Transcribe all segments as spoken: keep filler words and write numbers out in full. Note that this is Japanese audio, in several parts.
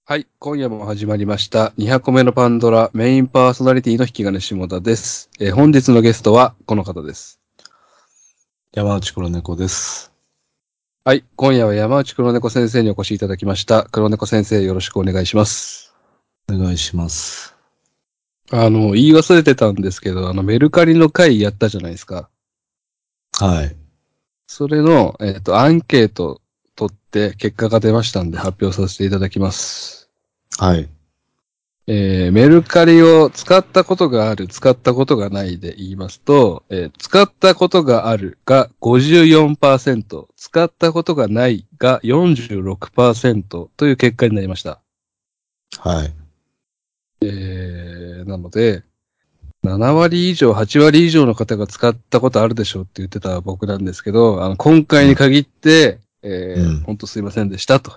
はい、今夜も始まりました。にひゃくこめのパンドラメインパーソナリティの引き金下田です。えー本日のゲストはこの方です。 山内黒猫です。 はい、今夜は山内黒猫先生にお越しいただきました。黒猫先生よろしくお願いします。 お願いします。 あの、言い忘れてたんですけど、あの、メルカリの会やったじゃないですか。 はい。 それの、えっと、アンケート取って結果が出ましたんで発表させていただきます。 はい。 えーメルカリを使ったことがある、使ったことがないで言いますと、えー使ったことがあるが ごじゅうよんパーセント、使ったことがないが よんじゅうろくパーセント という結果になりました。 はい。 えーなので、なな割以上、はち割以上の方が使ったことあるでしょうって言ってた僕なんですけど、あの今回に限って、えー、 うん。 本当すいませんでしたと、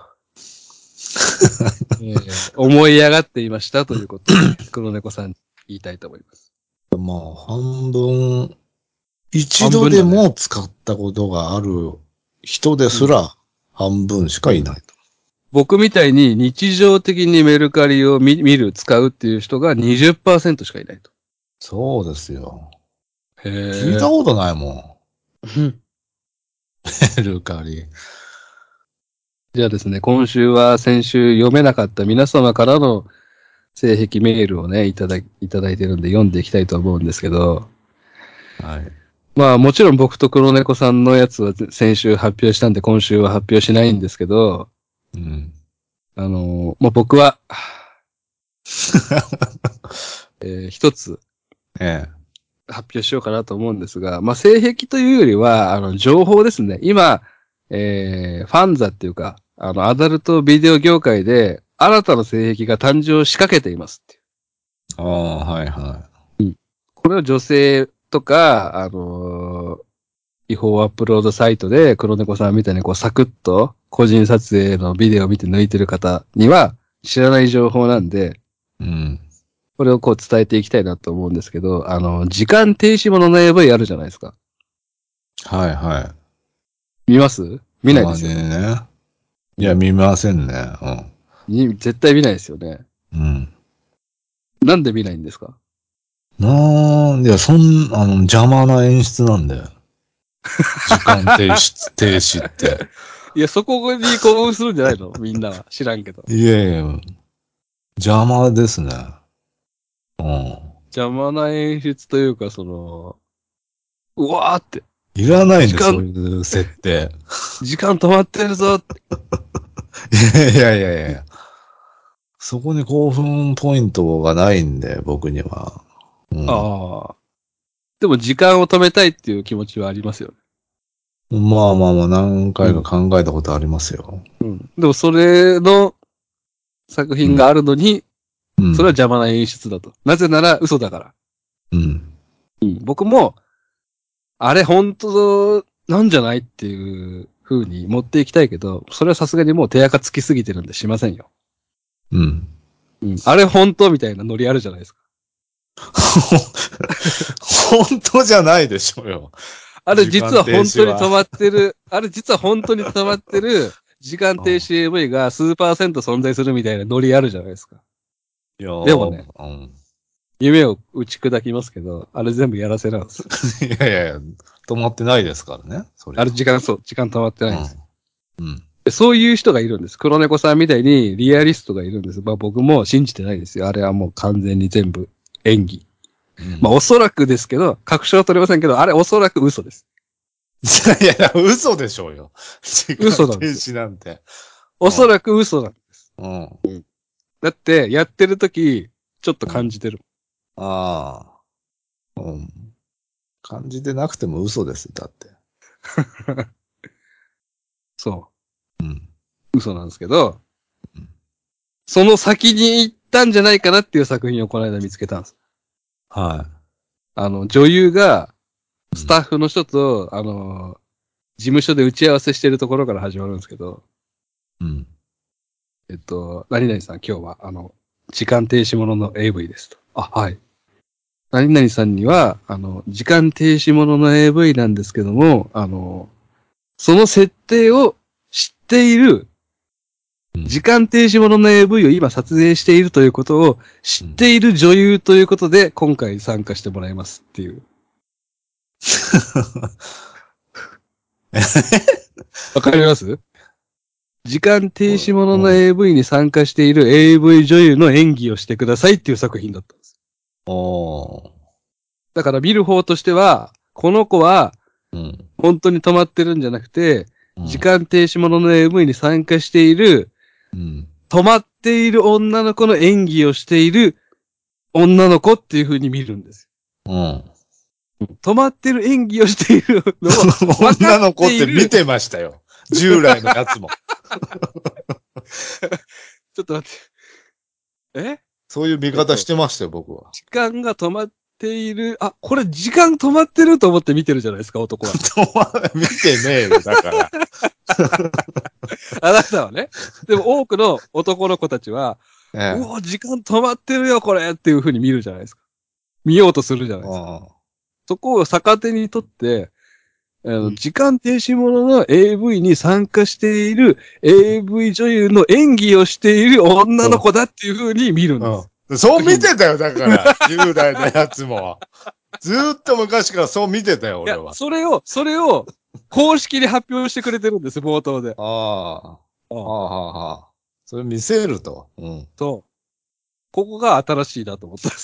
えー思い上がっていましたということをね、黒猫さんに言いたいと思います。 まあ、半分、一半度で分だね。 も使ったことがある人ですうん。 ら半分しかいないと。 僕みたいに日常的にメルカリを見見る、使うっていう人がにじゅっパーセントしかいないと。 そうですよ。 へ聞いたえ。 ことないもうん。 ん。メルカリ。 じゃあですね、今週は先週読めなかった皆様からの性癖メールをね、いただい、いただいてるんで読んでいきたいと思うんですけど、 はい。 まあもちろん僕と黒猫さんのやつは先週発表したんで今週は発表しないんですけど、 うん。 あのー、もう僕は、えー一つええ。 発表しようかなと思うんですが、まあ、性癖というよりは、あの、情報ですね。今、えー、ファンザっていうか、あの、アダルトビデオ業界で、新たな性癖が誕生しかけていますっていう。 ああ、はいはこれを女性とか、あのー違法アップロードサイトで黒猫さんみたいにこうサクッと個人撮影のビデオを見て抜いてる方には知らない情報なんで、 い。うん。 これをこう伝えていきたいなと思うんですけど、あの、時間停止ものの エーブイ あるじゃないですか。 はいはい。 見ます見ないたまにですよね。 ね。いや、 うん。 見ませんね。 に絶対見ないですよね。 うん。うん。 なんで見ないんですか？ なんで、いや、そん、あの、邪魔な演出なんだよ。時間停止、停止って。 いや、そこに興奮するんじゃないのみんなは。知らんけど。 いやいや、邪魔ですね。うん。 邪魔な演出というか、その、うわーって、 いらないんで、そ時間、 ういう設定。 時間止まってるぞって。 いやいやいやいや。そこに興奮ポイントがないんで、僕には。うん。 ああ。でも時間を止めたいっていう気持ちはありますよね。 まあまあまあ、何回かうん。 考えたことありますよ。 うん。でもそれの作うん。 品があるのに、それはうん。 邪魔な演出だと。なぜなら嘘だから。 うん。 うん。僕も、あれ本当なんじゃないっていう風に持っていきたいけど、それはさすがにもう手垢つきすぎてるんでしませんよ。 うん。 うん。あれ本当みたいなノリあるじゃないですか。 本当じゃないでしょうよ。 あれ時間停実は本止は。 当に止まってる、あれ実は本当に止まってる時間停止 エーブイ が数パーセント存在するみたいなノリあるじゃないですか。 いやー、 でもね、 うん。 夢を打ち砕きますけど、あれ全部やらせなんです。 いやいやいや、止まってないですからね、そりゃ。 あれ時間、そう、時間止まってないんです。 うん。うん。 でそういう人がいるんです。黒猫さんみたいにリアリストがいるんです。まあ僕も信じてないですよ。あれはもう完全に全部演技。 うん。 まあおそらくですけど、確証は取れませんけど、あれおそらく嘘です。 いやいや、嘘でしょうよ。時間停嘘なんですよ。 止なんて。 おそらく嘘なんです。 うん。うん。 だって、やってる時ちょっと感じてる。 ああ。うん。感じてなくても嘘です、だって。 そうん。 う。嘘なんですけど、 うん。 その先に行ったんじゃないかなっていう作品をこの間見つけたんです。 はあの、女優が、 い。うん。 スタッフの人と、あの、事務所で打ち合わせしてるところから始まるんですけど、 うん。 えっと、何々さん今日は、あの、時間停止ものの エーブイ ですと。あ、はい。何々さんには、あの、時間停止ものの エーブイ なんですけども、あの、その設定を知っている時間停止ものの エーブイ を今撮影しているということを知っている女優ということで、今回参加してもらいますっていう。わかります？時間停止ものの エーブイ に参加している エーブイ 女優の演技をしてくださいっていう作品だったんです。 おー。 だから見る方としては、この子は、本当に止まってるんじゃなくて、うん、時間停止ものの エーブイ に参加している、うん、止まっている女の子の演技をしている女の子っていう風に見るんですよ。うん。止まってる演技をしているのを女の子って見てましたよ。従来のやつも。 ちょっと待って。え？ そういう見方してましたよ、僕は。 時間が止まっている、あ、これ時間止まってると思って見てるじゃないですか、男は。 止ま、見てねえよ、だから。 あなたはね。でも多くの男の子たちは、ええ、うわ、時間止まってるよ、これっていう風に見るじゃないですか。見ようとするじゃないですか。そこを逆手にとって、あの、時間停止ものの エーブイ に参加している エーブイ 女優の演技をしている女の子だっていう風に見るんです。うんうん、そう見てたよ、だから。じゅう代のやつも。ずーっと昔からそう見てたよ、俺は。 いや、それを、それを、公式で発表してくれてるんです、冒頭で。 ああ。ああ、はあ、それ見せると。うん。 そう。ここが新しいなと思ったんです。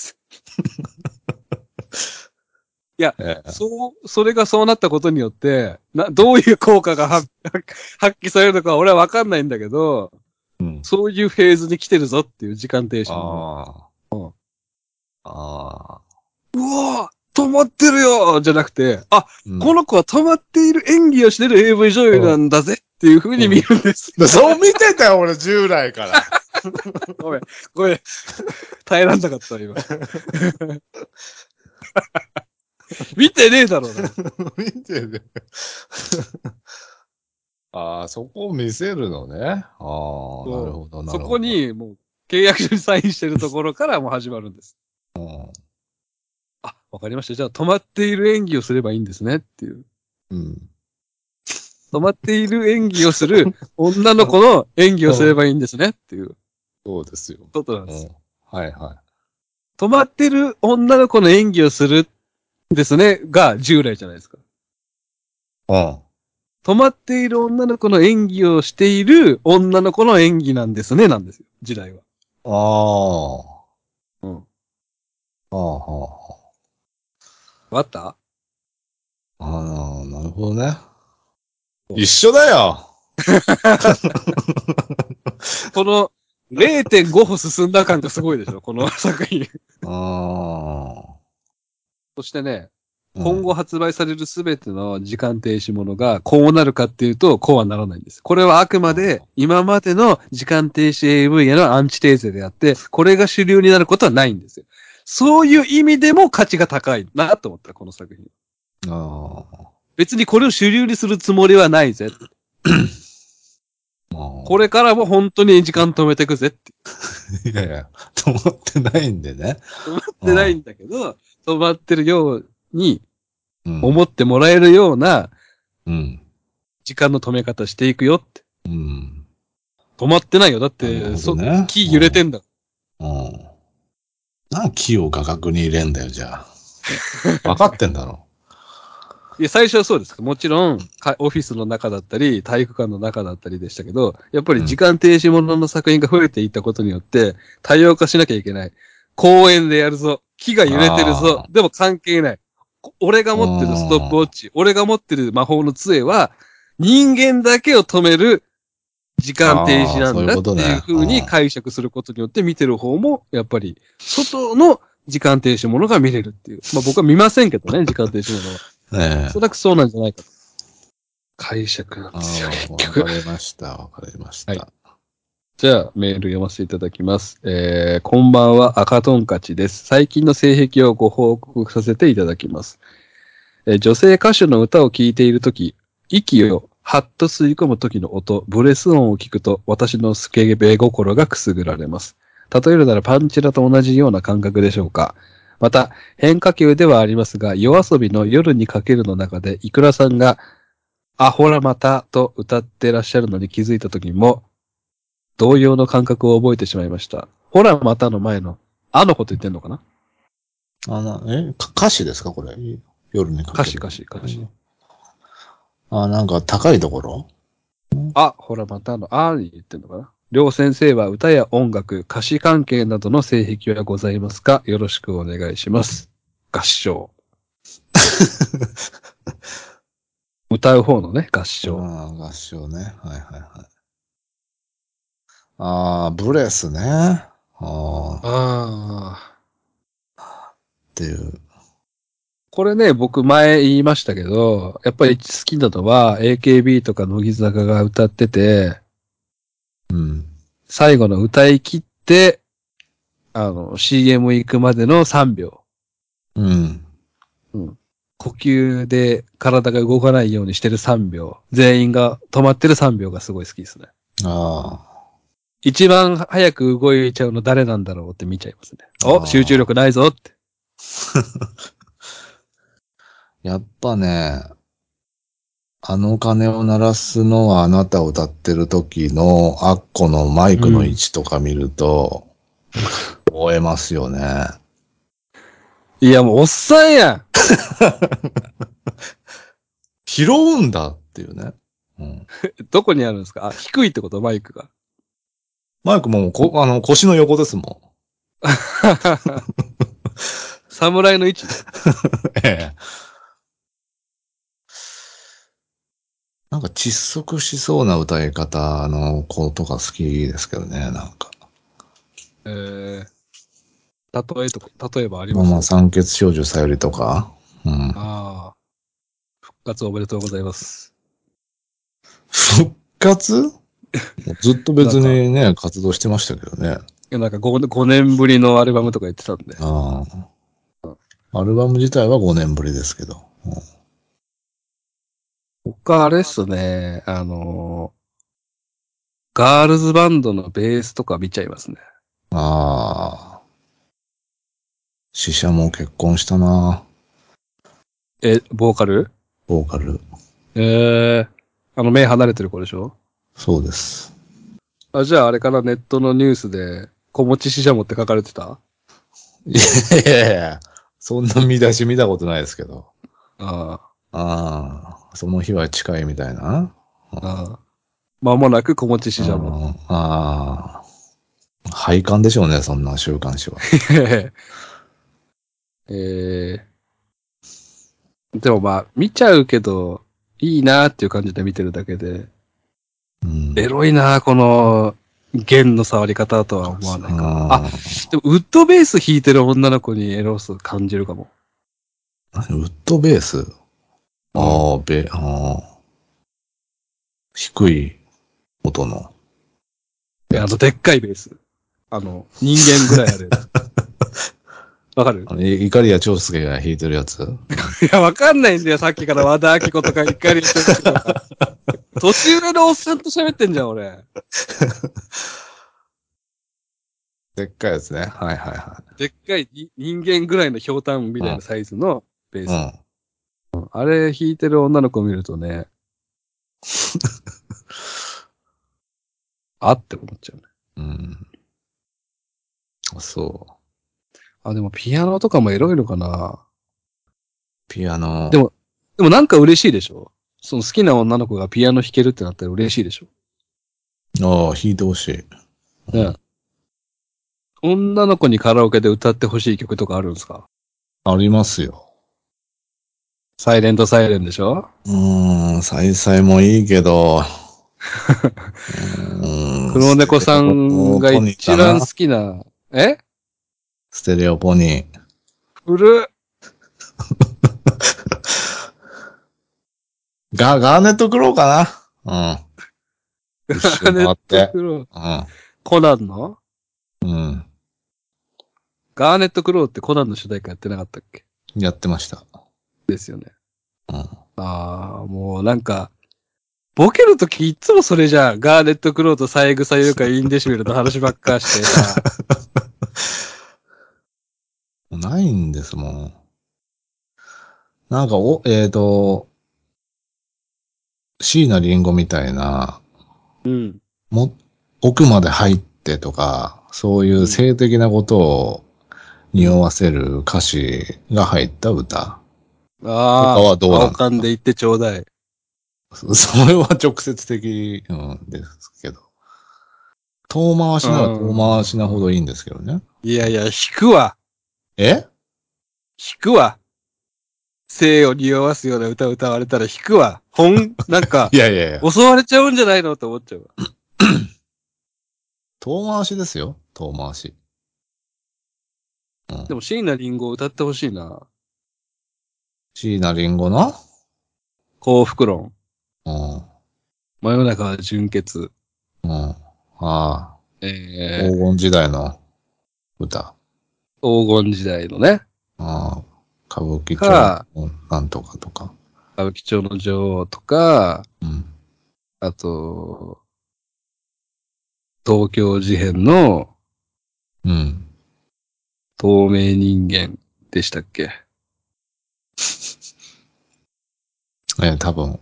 いや、ええ、そう、それがそうなったことによって、な、どういう効果が発揮されるのかは俺はわかんないんだけど、うん、そういうフェーズに来てるぞっていう時間停止の。ああ。うん、ああ。うわぁ止まってるよじゃなくて、あ、うん、この子は止まっている演技をしてる エーブイ 女優なんだぜっていう風に見るんです。 うん、そう見てたよ、俺、従来から。 ごめん、ごめん。耐えらんなかった、今。見てねえだろうな。 見てね。ああ、そこを見せるのね。ああ、なるほど、なるほど。 そこに、もう、契約書にサインしてるところからもう始まるんです。うん、あ、わかりました。じゃあ、止まっている演技をすればいいんですねっていう。うん。止まっている演技をする女の子の演技をすればいいんですねっていう。 そうですよ。 ことなんです。 うん、はいはい。 止まってる女の子の演技をするですねが従来じゃないですか。うん。止まっている女の子の演技をしている女の子の演技なんですね、なんですよ、時代は。ああ。うん。ああ、はあ。わかった？ ああ、なるほどね。一緒だよこの れいてんご 歩進んだ感がすごいでしょ、この作品。ああ。そしてね、今後発売されるすべての時間停止ものがこうなるかっていうと、こうはならないんです。これはあくまで今までの時間停止 エーブイ へのアンチテーゼであって、これが主流になることはないんですよ。そういう意味でも価値が高いなと思った、この作品。ああ。別にこれを主流にするつもりはないぜ。これからも本当に時間止めていくぜって。 いやいや、止まってないんでね。 止まってないんだけど、止まってるように思ってもらえるような、うん、時間の止め方していくよって。うん、止まってないよ。だって、ね、そ、木揺れてんだ。うん。 なん木を画角に入れんだよ、じゃあ。分かってんだろ。 いや、最初はそうです。もちろん、オフィスの中だったり、体育館の中だったりでしたけど、やっぱり時間停止ものの作品が増えていったことによって、多様化しなきゃいけない。公園でやるぞ。木が揺れてるぞ。でも関係ない。俺が持ってるストップウォッチ、俺が持ってる魔法の杖は、人間だけを止める時間停止なんだっていう風に解釈することによって見てる方も、やっぱり、外の時間停止ものが見れるっていう。まあ僕は見ませんけどね、時間停止ものは。ねえ。おそらくそうなんじゃないかと。解釈なんですよ、結局。 わかりました、わかりました。はい。 じゃあ、メール読ませていただきます。えー、こんばんは、赤トンカチです。最近の性癖をご報告させていただきます。えー、女性歌手の歌を聴いているとき、息をはっと吸い込むときの音、ブレス音を聞くと、私のスケベ心がくすぐられます。例えるならパンチラと同じような感覚でしょうか。また、変化球ではありますが、夜遊びの夜にかけるの中で、イクラさんが、アホラまたと歌ってらっしゃるのに気づいたときも、 同様の感覚を覚えてしまいました。ほら、またの前の、あのこと言ってんのかな。 あの、え、か歌詞ですかこれ。夜にかける。 歌詞歌詞歌詞。 あ、なんか高いところあ、ほら、またの、あーに言ってんのかな。両先生は歌や音楽、歌詞関係などの性癖はございますか？よろしくお願いします。合唱。歌う方のね、合唱。 ああ、合唱ね。はいはいはい。ああ、ブレスね。ああ、 ああ。 っていう。 これね、僕前言いましたけど、やっぱり好きなのは エーケービー とか乃木坂が歌ってて、 うん。 最後の歌い切って、あの、シーエム 行くまでのさんびょうん。 う。うん。呼吸で体が動かないようにしてるさんびょう。全員が止まってるさんびょうがすごい好きですね。 あ一番早く動いちゃうの誰なんだろうって見ちゃいますね。 あ。 お、集中力ないぞって。 やっぱね、あの鐘を鳴らすのはあなたを歌ってる時のアッコのマイクの位置とか見ると、燃えますよね。 いや、もうおっさんやん。 拾うんだっていうね。うん、 どこにあるんですか？あ、低いってことマイクが。 マイクもこ、あの、腰の横ですも侍の位置。 ん。ええ。なんか窒息しそうな歌い方の子とか好きですけどね、なんか。 えー、例えとか、例えばありまあまあ、 ます？ 酸欠少女さよりとか。うん。 ああ、復活おめでとうございます。 復活ずっと別なんか、 にね、活動してましたけどね。 なんか 5, 5年ぶりのアルバムとか言ってたんで。 ああ。アルバム自体はごねんぶりですけど。うん、 他あれっすね、あのーガールズバンドのベースとか見ちゃいますね。 ああ。死者も結婚したな。 え、ボーカル？ ボーカル。 ええー、あの目離れてる子でしょ？ そうです。 あ、じゃああれからネットのニュースで、子持ち死者もって書かれてた？ いやいやいや、そんな見出し見たことないですけど。 あああ、その日は近いみたいな。 あ、ああ。間もなく子持ち死者も。 ああ、廃刊でしょうね、そんな週刊誌は。 ええー、でもまあ、見ちゃうけど、いいなーっていう感じで見てるだけで、 うん、 エロいなーこの、弦の触り方とは思わないかな。あ、 あでもウッドベース弾いてる女の子にエロス感じるかも。 あ、ウッドベースうん。 ああ、ベ、ああ、低い音のえ、あの、 やつ。 でっかいベース。あの、人間ぐらいあるやつ。わかる？ あの、い怒りや長介が弾いてるやついや、わかんないんだよ。さっきから和田アキ子とか怒り長介とか。年上のおっさんと喋ってんじゃん、俺。 でっかいやつね。はいはいはでっかいに人間ぐらいのひょうたんみたいなサイズのベーい。うス。 ん。 あれ弾いてる女の子見るとね、あって思っちゃうね。 うん。うん。そう。 あ、でもピアノとかもエロいのかな。 ピアノ。 でも、でもなんか嬉しいでしょ？その好きな女の子がピアノ弾けるってなったら嬉しいでしょ？ ああ、弾いてほしい。うね。 ん。 女の子にカラオケで歌ってほしい曲とかあるんですか？ ありますよ。 サイレントサイレンでしょ？ うーん、再々もいいけど、うーん、 黒ステ猫さレんがオポニーかな。 一番好きな、え？ ステレオポニー。 古っ。 ガ、ガーネットクローかな。うん。一周ガーネッ回って。 トクロー。 うコナンのん。うん。 ガーネットクローってコナンの主題歌やってなかったっけ？ やってました。 ですよね。 うん。 ああ、もうなんか、ボケるときいつもそれじゃん。ガーネットクローと三枝優香インデシベルの話ばっかしてさ。 ないんですもん。なんか、お、えっと、椎名林檎みたいな、 うん。 も、 奥まで入ってとか、そういう性的なことを匂わせる歌詞が入った歌。とかああ、 はどうな青んですか？ 缶で言ってちょうだい。 そそれは直接的、うん、ですけど。遠回しなら遠回しなほどいいんですけどね。 いやいや、引くわ。 え引くわ。性を匂わすような歌歌われたら引くわ。ほん、なんか、 いやいやいや。 襲われちゃうんじゃないのって思っちゃうわ。 遠回しですよ。遠回し。うん。 でも椎名林檎歌ってほしいな。 椎名林檎の幸福論。 うん。 真夜中は純潔。 うん。ああ。 えー、 黄金時代の歌。 黄金時代のね。 ああ。歌舞伎町か、 のなんとかとか。 歌舞伎町の女王とか、 うん。 あと、東京事変のうん。 透明人間でしたっけ？ えー、多分。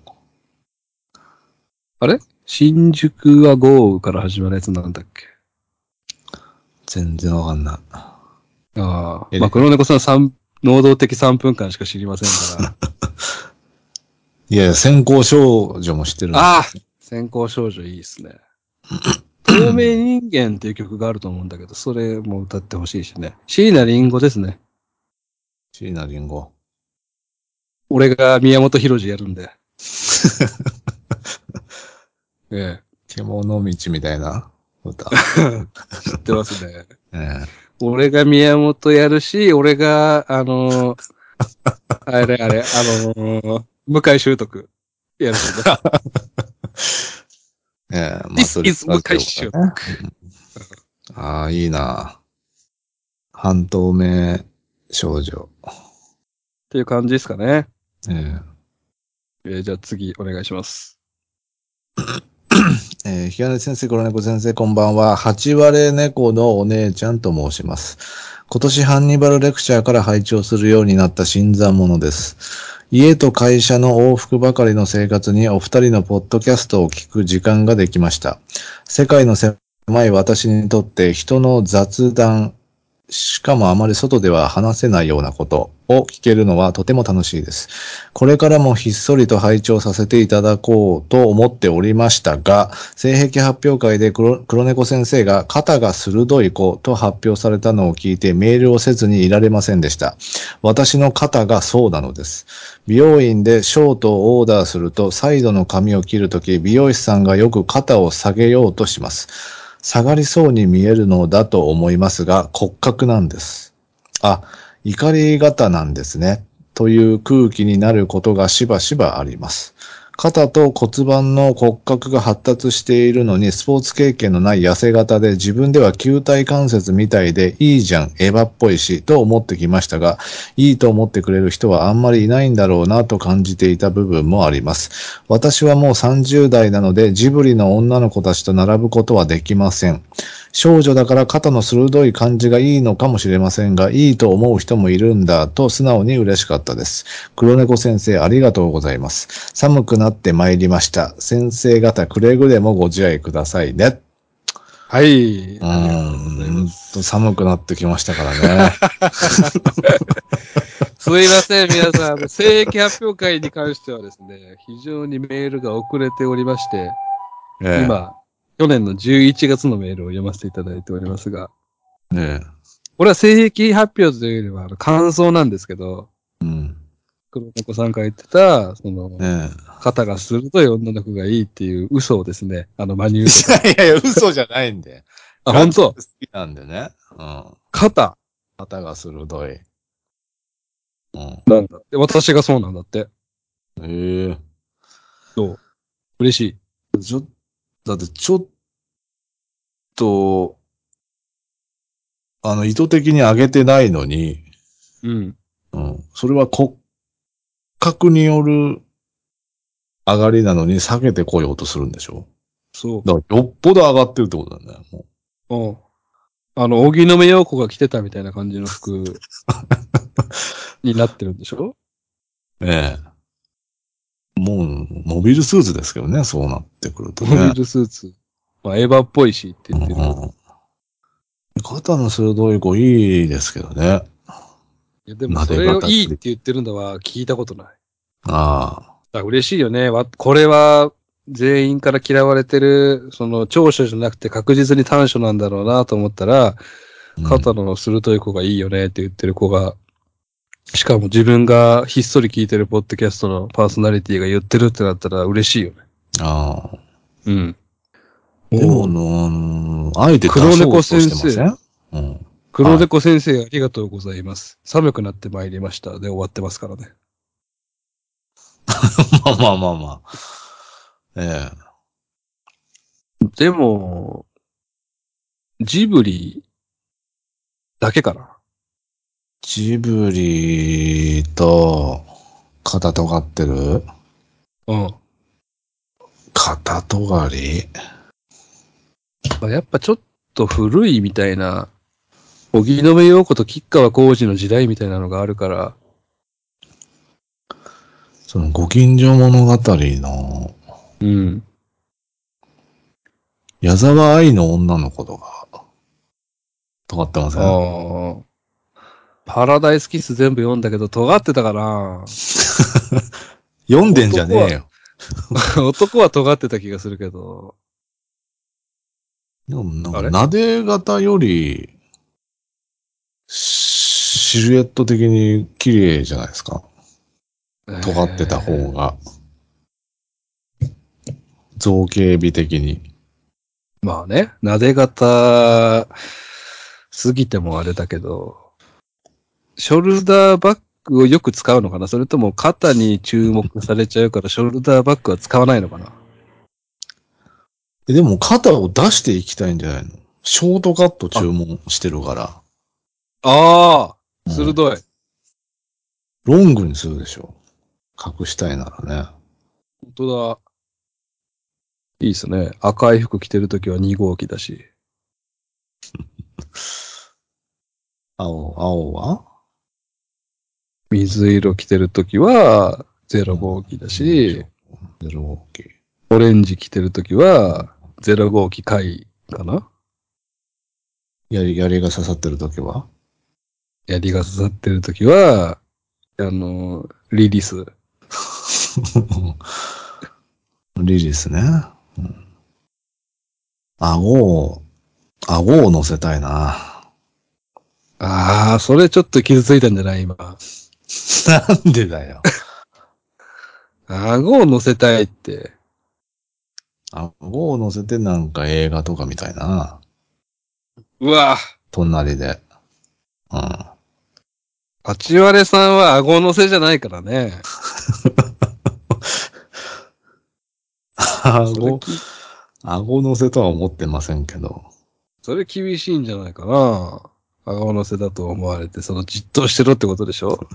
あれ新宿は豪雨から始まるやつなんだっけ？ 全然わかんない。 ああ。 えまあ、黒猫さん三能動的さんぷんかんしか知りませんから。 いやいや、先行少女も知ってるんですああよ。 先行少女いいですね。透明人間っていう曲があると思うんだけど、それも歌ってほしいしね。椎名林檎ですね。 椎名林檎。 俺が宮本浩次やるんで。え獣道みたいな歌。 え。知ってますね。 え俺が宮本やるし、俺が、あのーあれあれ、あのー向井秀徳やるしね。 えええ、マ This トリ is 向カジ井オかね。 秀徳。 ああ、いいな。半透明少女。 っていう感じですかね。 ええーじゃあ次お願いします。 ええー、ひがね先生、黒猫先生、こんばんは。八割猫のお姉ちゃんと申します。今年ハンニバルレクチャーから拝聴するようになった新参者です。家と会社の往復ばかりの生活にお二人のポッドキャストを聞く時間ができました。世界の狭い私にとって人の雑談、しかもあまり外では話せないようなことを聞けるのはとても楽しいです。これからもひっそりと拝聴させていただこうと思っておりましたが、性癖発表会で黒、黒猫先生が肩が鋭い子と発表されたのを聞いてメールをせずにいられませんでした。私の肩がそうなのです。美容院でショートをオーダーするとサイドの髪を切るとき、美容師さんがよく肩を下げようとします。下がりそうに見えるのだと思いますが、骨格なんです。あ、怒り型なんですね。という空気になることがしばしばあります。肩と骨盤の骨格が発達しているのにスポーツ経験のない痩せ型で自分では球体関節みたいでいいじゃん、エヴァっぽいしと思ってきましたが、いいと思ってくれる人はあんまりいないんだろうなと感じていた部分もあります。私はもうさんじゅう代なのでジブリの女の子たちと並ぶことはできません。少女だから肩の鋭い感じがいいのかもしれませんが、いいと思う人もいるんだと素直に嬉しかったです。黒猫先生ありがとうございます。寒くなってまいりました。先生方くれぐれもご自愛くださいね。 はい、 うありがとうございまーんとす。 寒くなってきましたからね。 すいません、皆さん。あの、性癖発表会に関してはですね、非常にメールが遅れておりまして、 え今、去年のじゅういちがつのメールを読ませていただいておりますが、 え、ええ、 これは性癖発表というよりは、あの、感想なんですけど、 うん、 黒猫さんが言ってた、その、 え肩が鋭い女の子がいいっていう嘘をですね、あの、真にえ。 受けて。 いやいやいや、嘘じゃないんで。 あ、 ガチで本当好きなんでね。うん。 肩肩が鋭い。うん。 なんだって。私がそうなんだって。 ええ、 どう嬉しい。 ちょ、だってちょっと、あの、意図的に上げてないのに、 うん。 うん。それは骨格による上がりなのに下げてこようとするんでしょ？ そだからよっぽど上がってるってことなんだよ。もう。うん。あの、荻野目洋子が着てたみたいな感じの服になってるんでしょ？ うええ。もう、モビルスーツですけどね、そうなってくるとモビね。 ルスーツ。 まあ、エヴァっぽいしって言ってる。 うん、肩の鋭い子いいですけどね。 いや、でもそれをいいって言ってるのは聞いたことない。 ああ。 あ、嬉しいよね。わ、これは全員から嫌われてる、その長所じゃなくて確実に短所なんだろうなと思ったら、肩の鋭い子がいいよねって言ってる子が、しかも自分がひっそり聞いてるポッドキャストのパーソナリティが言ってるってなったら嬉しいよね。 ああ。 うん。 でも、あのー、あえて出そうとしてません？うん。 黒猫先生、ありがとうございます。寒くなってまいりました。で終わってますからね。 まあまあまあまあ。ええ。でも、ジブリだけかな。 ジブリと、肩尖ってる？ うん。 肩尖り？ まあ、やっぱちょっと古いみたいな、荻野目洋子と吉川晃司の時代みたいなのがあるから。 その、ご近所物語の、 うん。 矢沢愛の女の子とか、尖ってません？ ああ。パラダイスキス全部読んだけど、尖ってたかな。 読んでんじゃねえよ。 男は尖ってた気がするけど。 でもなんか、 あれ撫で型より、シルエット的に綺麗じゃないですか。尖ってた方が。造形美的に。 まあね、撫で型過ぎてもあれだけど、ショルダーバッグをよく使うのかな？それとも肩に注目されちゃうからショルダーバッグは使わないのかな？ でも肩を出していきたいんじゃないの？ショートカット注あ、 文してるから。 ああ、 うん、 鋭い。 ロングにするでしょ。隠したいならね。 本当だ。いいっすね。赤い服着てるときはに号機だし。 青、青は水色着てるときはゼロ号機だし、 ゼロ号機。 オレンジ着てるときはゼロ号機回かな？ 槍、槍が刺さってるときは槍が刺さってるときは、あの、リリス。 リリースね。うん、顎を、顎を乗せたいな。 ああ、それちょっと傷ついたんじゃない今。 なんでだよ。 顎を乗せたいって。 顎を乗せてなんか映画とかみたいな。 うわ隣で。うん。 ハチワレさんは顎乗せじゃないからね。 顎、顎乗せとは思ってませんけど。 それ厳しいんじゃないかな。顎乗せだと思われて、そのじっとしてろってことでしょ？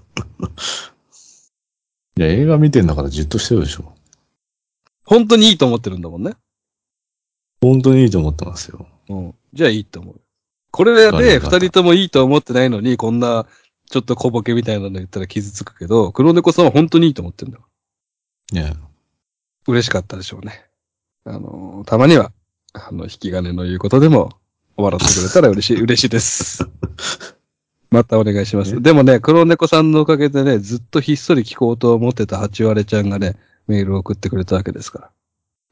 いや、映画見てんだからじっとしてるでしょ。 本当にいいと思ってるんだもんね。 本当にいいと思ってますよ。 うん。じゃあいいと思う。これで二人ともいいと思ってないのに、こんなちょっと小ボケみたいなの言ったら傷つくけど、黒猫さんは本当にいいと思ってるんだ。 ね嬉しかったでしょうね。あの、たまには、あの、引き金の言うことでも終わらせてくれたら嬉しい、嬉しいです。またお願いします。でもね、黒猫さんのおかげでね、ずっとひっそり聞こうと思ってたハチワレちゃんがね、メールを送ってくれたわけですから。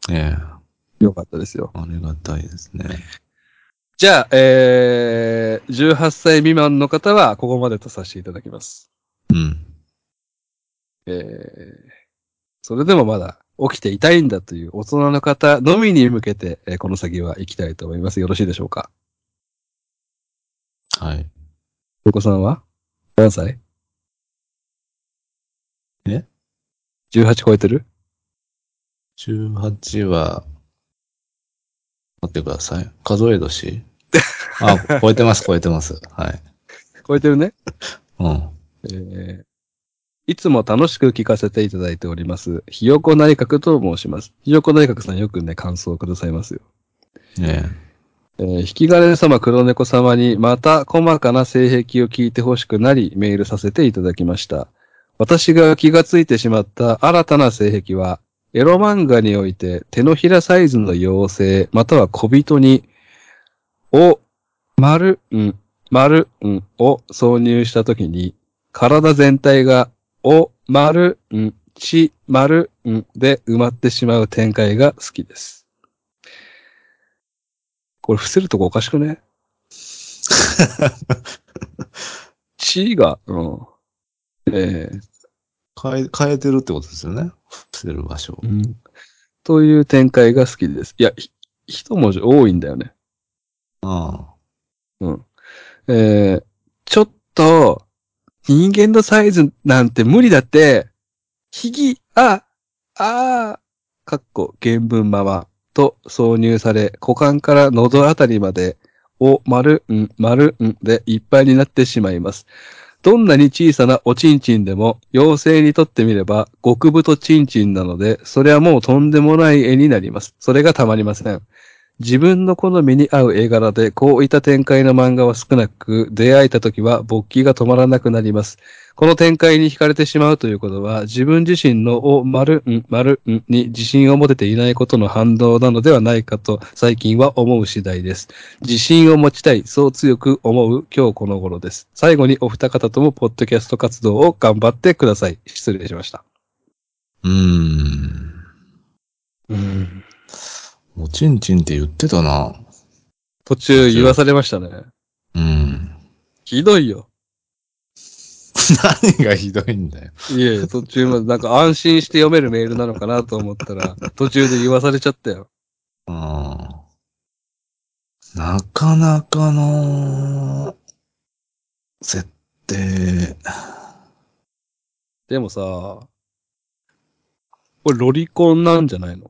え。ええ。よかったですよ。 ありがたいですね。 じゃあ、えー、じゅうはっさい未満の方はここまでとさせていただきます。 うん。 えー、それでもまだ起きていたいんだという大人の方のみに向けて、えーこの先は行きたいと思います。よろしいでしょうか？ はい。 お子さんは何歳？ えじゅうはち 超えてる？ じゅうはち は、待ってください。数え年あ、超えてます、超えてます。はい。 超えてるね。 うん。 えーいつも楽しく聞かせていただいております。ひよこ内閣と申します。ひよこ内閣さんよくね、感想をくださいますよ。 ねえー引き金様黒猫様にまた細かな性癖を聞いてほしくなりメールさせていただきました。私が気がついてしまった新たな性癖はエロ漫画において手のひらサイズの妖精または小人にお、丸、ん、丸、んを挿入したときに体全体がお、丸、ん、ち、丸、んで埋まってしまう展開が好きです。これ伏せるとこおかしくね？ちが、うん。ええ変え、変えてるってことですよね。伏せる場所を。 うん。という展開が好きです。いや、ひ一文字多いんだよね。 あうん。えー、ちょっと、人間のサイズなんて無理だって、ひぎ、あ、あー、かっこ原文ままと挿入され、股間から喉あたりまで、お、丸、ん、丸、んでいっぱいになってしまいます。どんなに小さなおちんちんでも、妖精にとってみれば、極太ちんちんなので、それはもうとんでもない絵になります。それがたまりません。自分の好みに合う絵柄で、こういった展開の漫画は少なく、出会えた時は勃起が止まらなくなります。この展開に惹かれてしまうということは、自分自身のお、丸、ん、丸、んに自信を持てていないことの反動なのではないかと、最近は思う次第です。自信を持ちたい、そう強く思う今日この頃です。最後にお二方ともポッドキャスト活動を頑張ってください。失礼しました。 うーん。 うん。 おちんちんって言ってたな。 途中言わされましたね。 うん。 ひどいよ。 何がひどいんだよ。 いえいえ、途中までなんか安心して読めるメールなのかなと思ったら、途中で言わされちゃったよ。 うん。なかなかの設定。 でもさ、これロリコンなんじゃないの？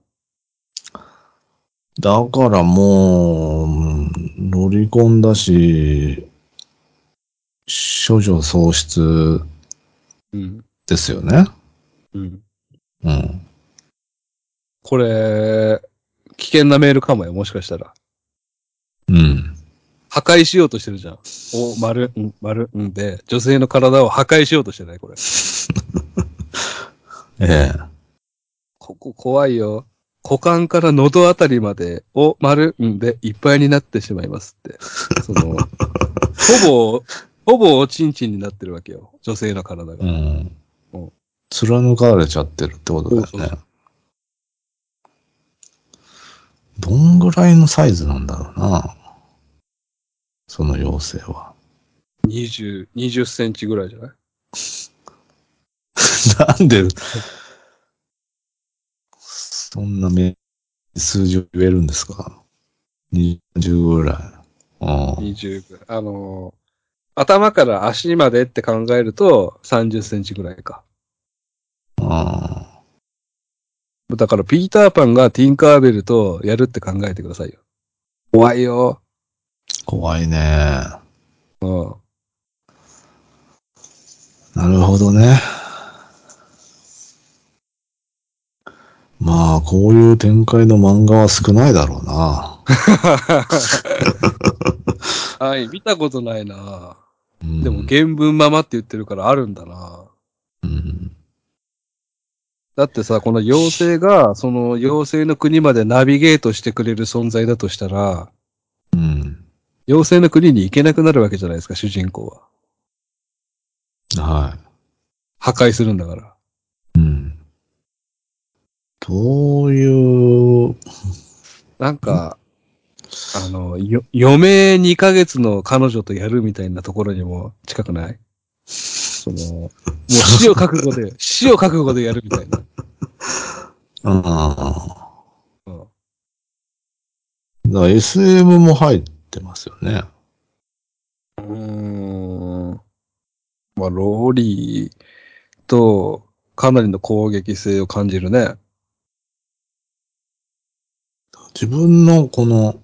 だからもう、ロリコンだし、処女喪失うん。 ですよね。 うん。 うん。 これ、危険なメールかもよ、もしかしたら。 うん。 破壊しようとしてるじゃん。お、丸、ん、丸、んで、女性の体を破壊しようとしてない、これ。 ええ。 ここ怖いよ。股間から喉あたりまで、お、丸、んでいっぱいになってしまいますって。その、ほぼ、ほぼおちんちんになってるわけよ。女性の体が。 うん。 うん、 貫かれちゃってるってことだよね。 そうそうそう。 どんぐらいのサイズなんだろうな。その妖精は。 にじゅう、にじゅっセンチぐらいじゃない？ なんで、そんなめ数字を言えるんですか？ にじゅう ぐらい。ああ。 にじゅうぐらい。あのー頭から足までって考えるとさんじゅっセンチぐらいか。 あだからピーターパンがティンカーベルとやるって考えてくださいよ。怖いよ。 あ。怖いね。 うん。 なるほどね。まあ、こういう展開の漫画は少ないだろうな。 はい、見たことないな。 うでもん。 原文ままって言ってるからあるんだな。 うん。 だってさ、この妖精が、その妖精の国までナビゲートしてくれる存在だとしたら、 うん。 妖精の国に行けなくなるわけじゃないですか、主人公は。 は破壊するんだから。 い。うん。どういう、 なんか、あの、よ、余命にかげつの彼女とやるみたいなところにも近くない？その、もう死を覚悟で、死を覚悟でやるみたいな。 あうん。 あ。だから エスエム も入ってますよね。 うーん。まあ、ローリーと、かなりの攻撃性を感じるね。 自分のこの、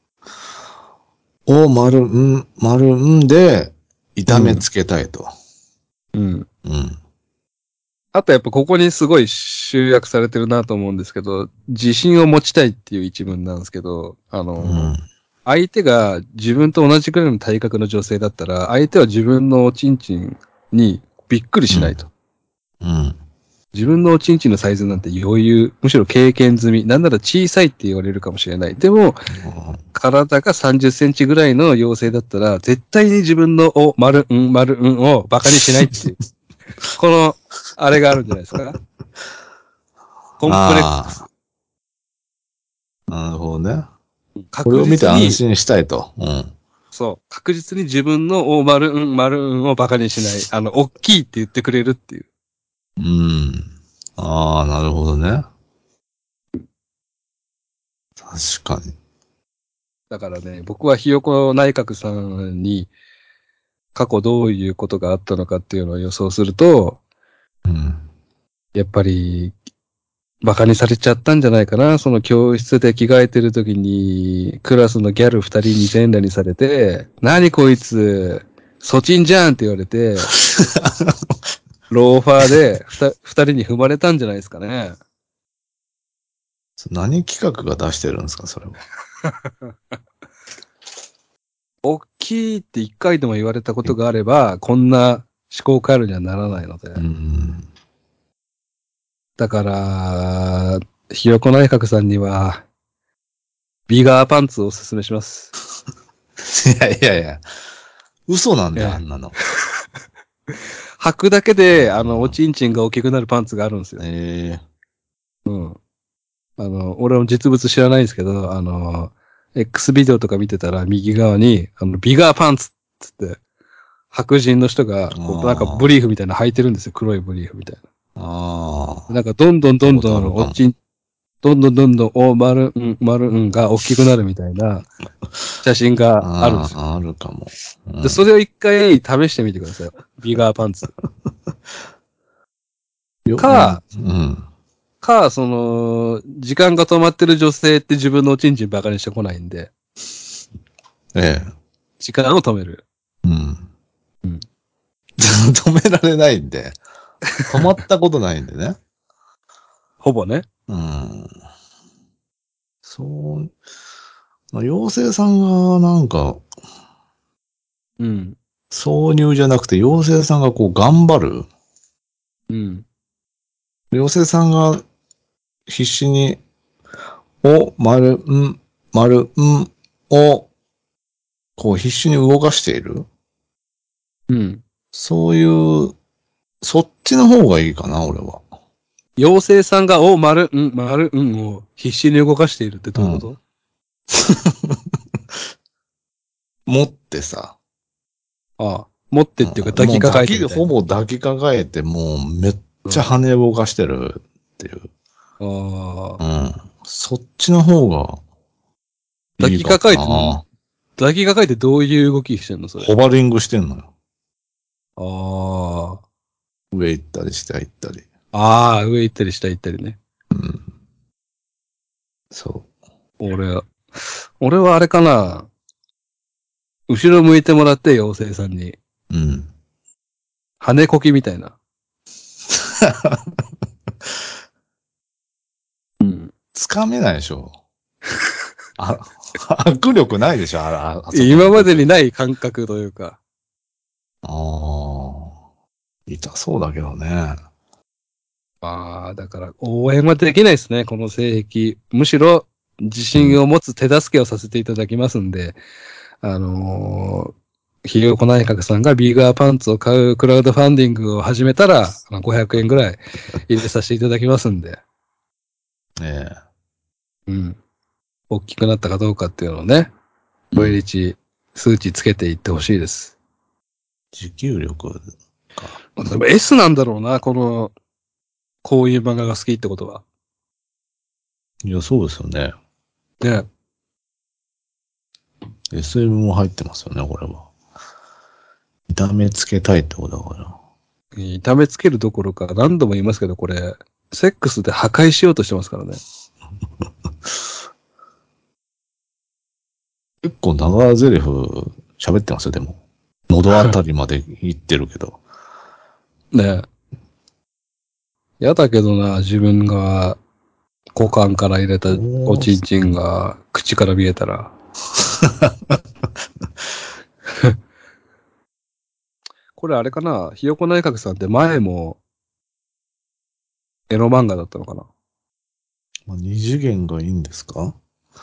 を丸ん、丸んで、痛めつけたいと。 うん。 うん。 あとやっぱここにすごい集約されてるなと思うんですけど、自信を持ちたいっていう一文なんですけど、あの、 うん。 相手が自分と同じくらいの体格の女性だったら、相手は自分のおちんちんにびっくりしないと。 うん。 自分のおちんちんのサイズなんて余裕、むしろ経験済み、なんなら小さいって言われるかもしれない。でも、体がさんじゅっセンチぐらいの妖精だったら、絶対に自分のお、丸、ん、丸、んをバカにしないっていう、この、あれがあるんじゃないですか。コンプレックス。 なるほどね。これ確を見て実に、 安心したいと。うん。 そう、確実に自分のお、丸、ん、丸、んをバカにしない。あの、大きいって言ってくれるっていう。 うん。ああ、なるほどね。確かに。 だからね、僕はひよこ内閣さんに過去どういうことがあったのかっていうのを予想すると、 うん。 やっぱり、バカにされちゃったんじゃないかな。その教室で着替えてる時に、クラスのギャル二人に全裸にされて、何こいつ、ソチンじゃんって言われて、ローファーで二二人に踏まれたんじゃないですかね。 何企画が出してるんですか、それは。 大きいって一回でも言われたことがあれば、こんな思考回路にはならないので。 うん。 だから、ひよこ内閣さんには、ビガーパンツをおすすめします。 いやいやいや。嘘なんだよ、あええ。 んなの。 履くだけで、あの、おちんちんが大きくなるパンツがあるんですよ。 ええうん。あの、俺も実物知らないんですけど、あの、X ビデオとか見てたら右側に、あの、ビガーパンツっつって、白人の人が、こう、なんかブリーフみたいなの履いてるんですよ。黒いブリーフみたいああ。 な。なんか、どんどん見たこどんどん、 とあるかも。 おちん、どんどんどんどん、お、丸、ん、丸、んが大きくなるみたいな写真があるんですよ。 ああ、あるかも。うで、 ん。 それを一回試してみてください。ビガーパンツ。 よ、うん。 か、 うん。 か、その、時間が止まってる女性って自分のおちんちんバカにしてこないんで、 ええ。 時間を止める。 うん。 うん。 止められないんで。止まったことないんでね。 ほぼね。 うん。そう、まあ、妖精さんがなんか、 うん。 挿入じゃなくて妖精さんがこう頑張る。 うん。 妖精さんが必死に、お、丸、ん、丸、ん、を、こう必死に動かしている。 うん。 そういう、そっちの方がいいかな、俺は。 妖精さんが、お、丸、ん、丸、んを必死に動かしているってどういうこうん。 と？ 持ってさ、 ああ。持ってっていうか抱きかかもう抱き、 えてみたいな。 ほぼ抱きかかえて、もうめっうん。 ちゃ羽動かしてるっていう。 ああ。 うん。そっちの方が抱いいかきかかえて、 もな。 抱きかかえてどういう動きしてんのそれ？ ホバリングしてんのよ。 ああ。 上行ったり下行ったり。 ああ、上行ったり下行ったりね。 うん。そ俺は、俺はあれかな。後ろ向いてもらって、妖精さんに。 う。うん。 羽こきみたいな。うん。 つかめないでしょ。あ、握力ないでしょ、あ、ああそこの今まで部分。 にない感覚というか。 ああ。痛そうだけどね。 ああ、だから応援はできないですね、この性癖。むしろ自うん。 信を持つ手助けをさせていただきますんで、あのー、ひよこ内閣さんがビーガーパンツを買うクラウドファンディングを始めたら、まあごひゃくえんぐらい入れさせていただきますんで、 ええ。 うん。大きくなったかどうかっていうのをね、毎うん。 日数値つけていってほしいです。 持久力か。 でも S なんだろうな、この、こういう漫画が好きってことは。 いや、そうですよね。 ね。 エスエム も入ってますよね、これは。痛めつけたいってことだから。 痛めつけるどころか何度も言いますけど、これ、セックスで破壊しようとしてますからね。 結構長台詞喋ってますよ、でも。喉あたりまで行ってるけど。 ねえ。やだけどな、自分が股間から入れたおおー、 ちんちんが口から見えたら。これあれかな、ひよこ内閣さんって前もエロ漫画だったのかな。 まあ、二次元がいいんですか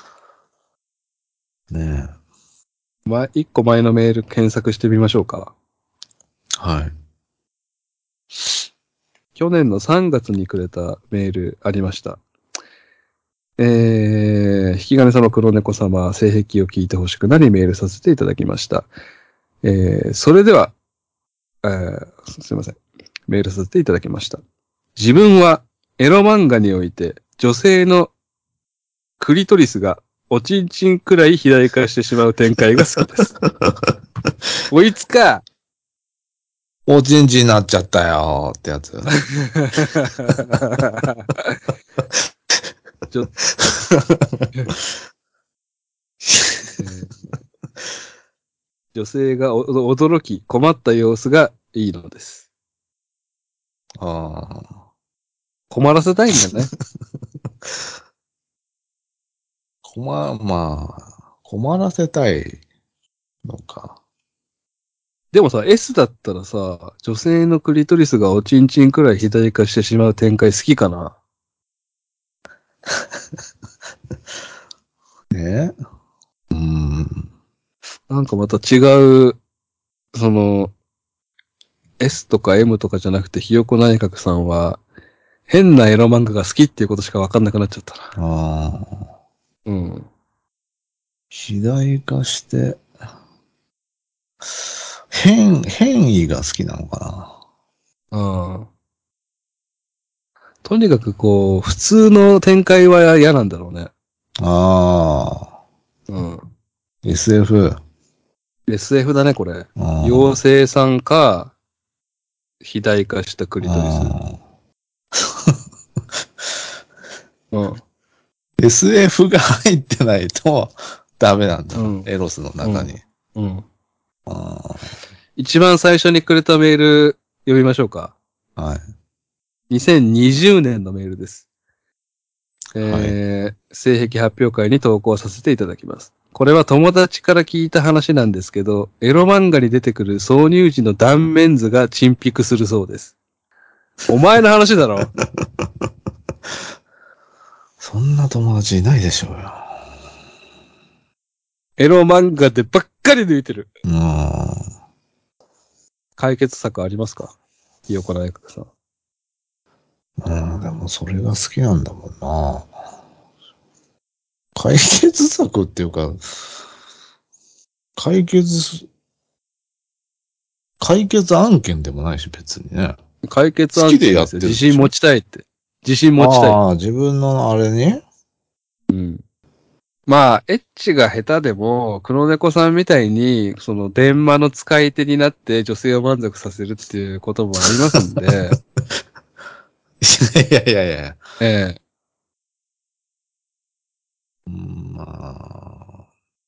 ねま、一個前のメール検索してみましょうか。 え。はい。 去年のさんがつにくれたメールありました。えー、引き金様黒猫様、性癖を聞いてほしくなりメールさせていただきました。えー、それでは、えー、すいません。メールさせていただきました。自分はエロ漫画において女性のクリトリスがおちんちんくらい肥大化してしまう展開が好きです。こいつか。 おちんちんになっちゃったよーってやつ。 ちょっと、えー女性がお驚き困った様子がいいのです。 ああ。 困らせたいんだね。 困、まあ、困らせたいのか。 でもさ、S だったらさ、女性のクリトリスがおちんちんくらい肥大化してしまう展開好きかな。 えうん。 なんかまた違う、その、S とか M とかじゃなくて、ひよこ内閣さんは、変なエロ漫画が好きっていうことしかわかんなくなっちゃったな。 ああ。 うん。 肥大化して、変、変異が好きなのかああ。とにかくこう、普通の展開は嫌なんだろうね。 な。ああ。 うん。 エスエフ。 エスエフ だね、これ。妖あ精さんか、肥大化したクあ。 リトリス。 ああ。 うん。 エスエフ が入ってないとダメなんだ。 うん。 エロスの中に。 うん。うん。 あ一番最初にくれたメール読みましょうか。 あ。はい。 にせんにじゅうねんのメールです。 はい。 えー、性癖発表会に投稿させていただきます。これは友達から聞いた話なんですけど、エロ漫画に出てくる挿入時の断面図がチンピクするそうです。お前の話だろ。 そんな友達いないでしょうよ。 エロ漫画でばっかり抜いてる。 うん。 解決策ありますか？ひよこなやかさん。 うん、でもそれが好きなんだもんな。解決策っていうか、解決、解決案件でもないし別にね。 解決好きでやっ案件ですよ。自信持てるんでしょ？ ちたいって。自信持ちたい。 ああ、自分のあれにうん。まあ、エッチが下手でも、黒猫さんみたいに、その、電話の使い手になって女性を満足させるっていうこともありますんで、 いやいやいや。 ええ。 うん、まあ、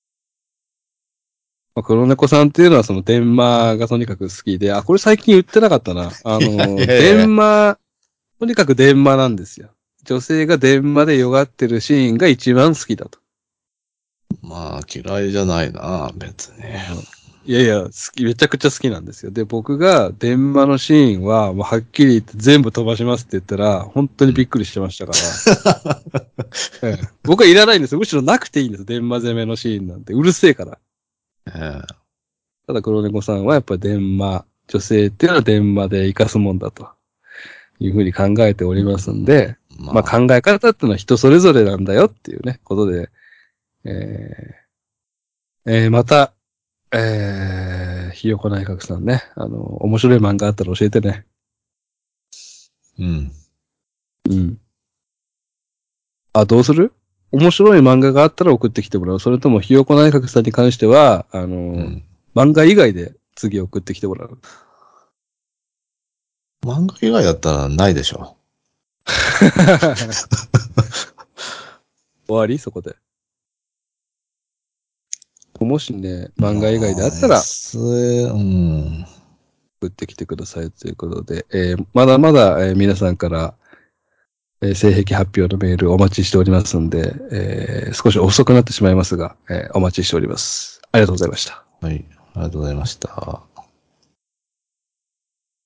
まあ、黒猫さんっていうのはその電話がとにかく好きで、あ、これ最近言ってなかったな。あいやいの、 やいや。 電話、とにかく電話なんですよ。女性が電話でよがってるシーンが一番好きだと。 まあ、嫌いじゃないな、別に。 うん。いやいや、好き、めちゃくちゃ好きなんですよ。で、僕が電話のシーンは、もうはっきり言って全部飛ばしますって言ったら、本当にびっくりしてましたから。ええ、僕はいらないんですよ。むしろなくていいんですよ。電話攻めのシーンなんて。うるせえから。 ええ、 ただ黒猫さんはやっぱり電話、女性っていうのは電話で生かすもんだというふうに考えておりますんで、まあまあ、 考え方っていうのは人それぞれなんだよっていうね、ことで、えーえーまた、えー、ひよこ内閣さんね、あの、面白い漫画あったら教えてね。 うん。 うん。あ、どうする？面白い漫画があったら送ってきてもらう。それともひよこ内閣さんに関しては、あの、 うん。 漫画以外で次送ってきてもらう。 漫画以外だったらないでしょ。 終わりそこで。もしね、漫画以外であまあ、 ったら S、うん。 送ってきてくださいということで、えーまだまだ、えー皆さんから、えー性癖発表のメールお待ちしておりますんで、えー少し遅くなってしまいますが、えーお待ちしております。ありがとうございました。 はい。ありがとうございました。